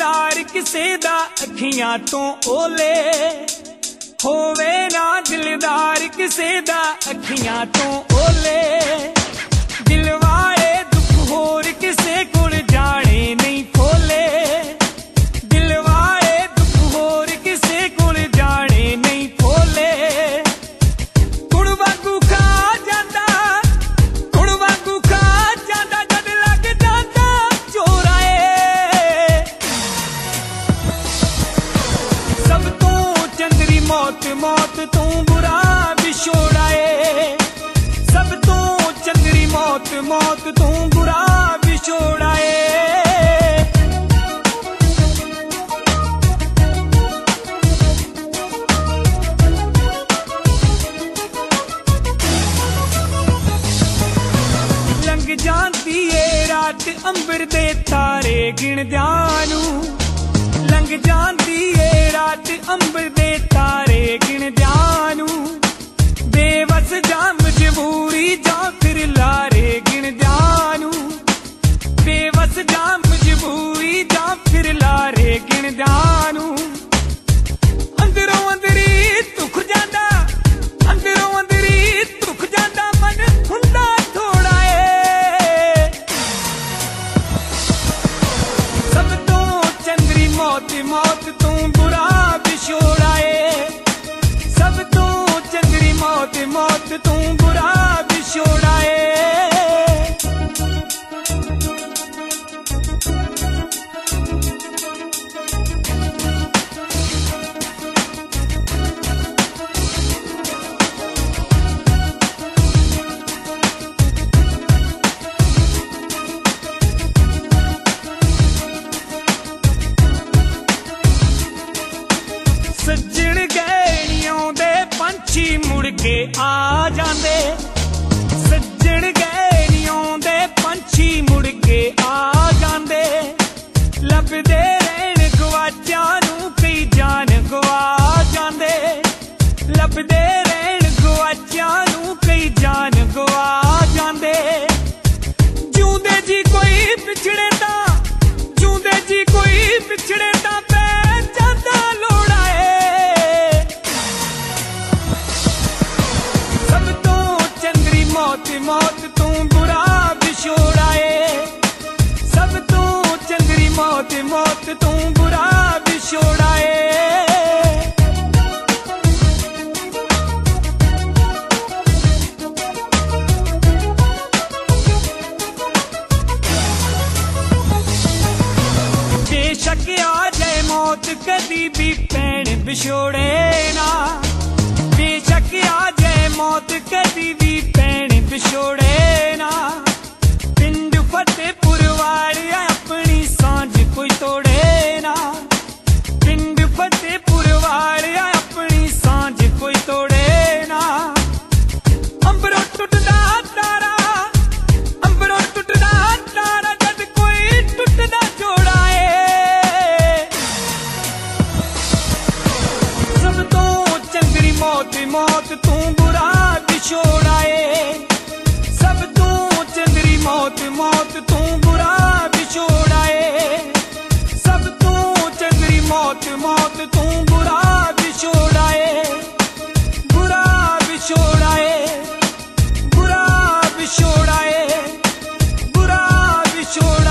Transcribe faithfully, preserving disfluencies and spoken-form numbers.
दिलदार किसे दा अखियां तो ओले होवे ना दिलदार किसे दा अखियां तो ओले दिल वाले दुख होर किसे कोल जाने नहीं खोले दिल वाले दुख होर किसे कोल जाने नहीं खोले गुण वांगू खा जांदा गुण वांगू खा जांदा जद लग जांदा चोराए सब तो चंदरी मौत मौत तू बुरा विछोड़ाए सब तो चंदरी मौत मौत तू बुरा विछोड़ाए लंघ जाती है रात अंबर दे तारे गिणदियां नू लंघ जाती है रात अंबर दे तारे गिणदियां नू बेवस जा मजबूरी जा फिर लारे गिणदियां नू बेवस जा मजबूरी जा फिर लारे गिणदियां नू अंदरों अंदरी दुख जांदा अंदरों अंदरी दुख जांदा मन हुंदा थोड़ा है सब तो चंदरी मौत मौत तू बुरा विछोड़ाए सब तो चंदरी मौत मौत तू बुरा विछोड़ाए सज्जण गैणियों दे पंछी मुड़ के आ जांदे सज्जण गैणियों दे पंछी मुड़ के आ जांदे लभदे रहण गवाचां नू कई जान गवा जांदे लभदे रहण गवाचां नू कई जान गवा जांदे जूंदे जी कोई पिछड़े तां जूंदे जी कोई पिछड़े तां पै जांदा लोड़ा मौत मौत तू बुरा विछोड़ाए सब तो चंदरी मौत मौत तू बुरा विछोड़ाए बेशक आ जाए मौत कदी भी भैण विछोड़े ना बेशक आ जाए मौत कदी भी भैण विछोड़े ना पिंड फतेहपुर वाले अपनी सांझ कोई तोड़े ना पिंड फतेहपुर वाले अपनी सांझ कोई तोड़े ना अंबरों टुटदा तारा अंबरों टुटदा तारा जद कोई टुटदा जोड़ा है सब तो चंदरी मौत मौत तू बुरा विछोड़ाए सब तू चंदरी मौत मौत तू बुरा विछोड़ाए सब तू चंदरी मौत मौत तू बुरा विछोड़ाए बुरा विछोड़ाए बुरा विछोड़ाए बुरा विछोड़